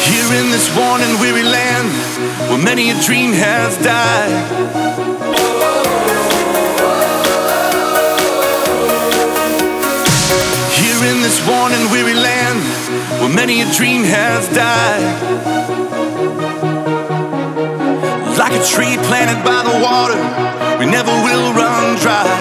Here in this worn and weary land, where many a dream has died. Here in this worn and weary land, where many a dream has died. Like a tree planted by the water, we never will run dry.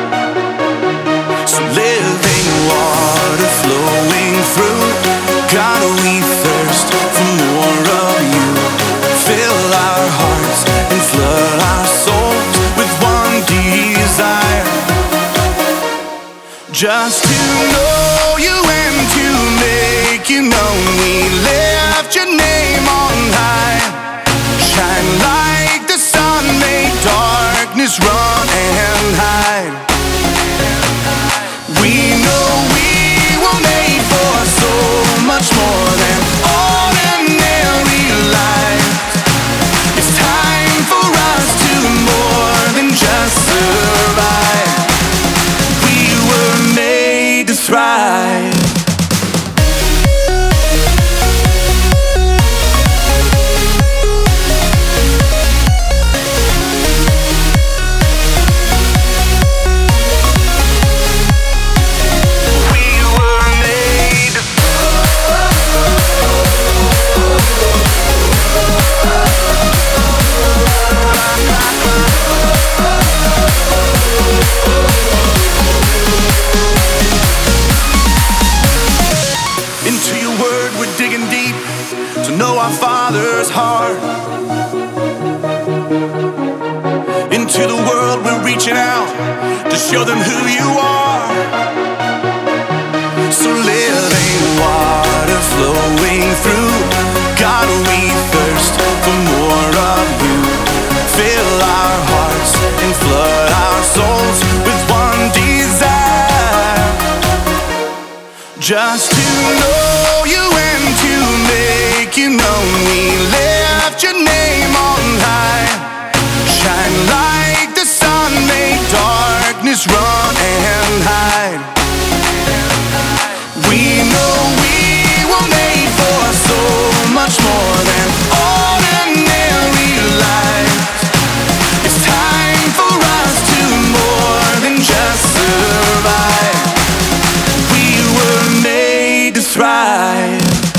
So living water flowing through, God, we thirst for more of you. Fill our hearts and flood our souls with one desire, just to know you and to make you known. We lift your name on high. Shine like the sun, make darkness run and hide. We know we were made for so much more than ordinary life. It's time for us to more than just survive. We were made to thrive. Our Father's heart. Into the world we're reaching out to show them who you are. So living water flowing through, God, we thirst for more of you. Fill our hearts and flood our souls with one desire, just to know you and to make you known. We lift your name on high. Shine like the sun, make darkness run and hide. We know we were made for so much more than ordinary life. It's time for us to more than just survive. We were made to thrive.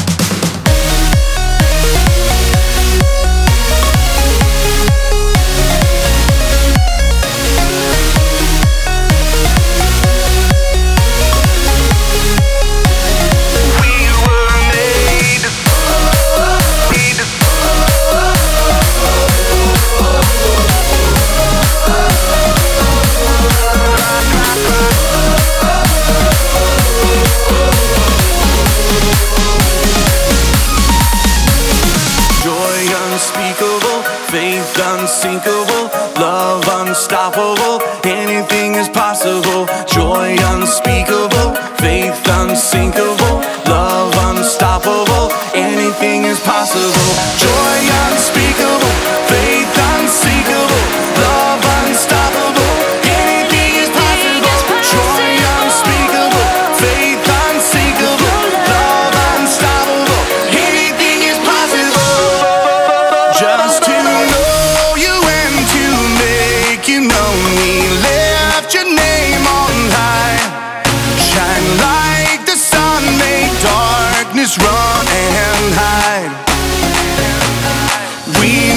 Unspeakable, faith unsinkable, love unstoppable, anything is possible. Joy unspeakable, faith unsinkable, love unstoppable, anything is possible. Joy unspeakable, faith unsinkable, love unstoppable, anything is possible. Joy unspeakable, faith unsinkable, love unstoppable, anything is possible. Just to know you and to make you known. We lift your name on high. Shine like the sun, make darkness run and hide. We